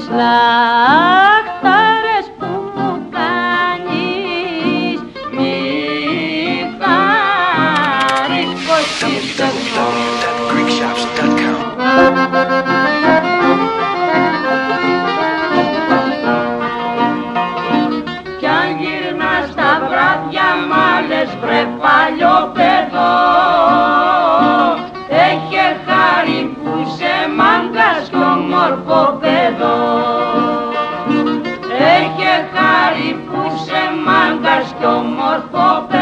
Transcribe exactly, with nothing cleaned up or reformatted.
λαχτάρες που μου κάνεις μη πάρεις πως είσαι κι αν γυρνάς τα βράδια μ' λες βρε παλιό παιδό έχε χάρη που σε μάγκας κι όμορφο παιδό έχε χάρη που σε μάγκας κι όμορφο παιδό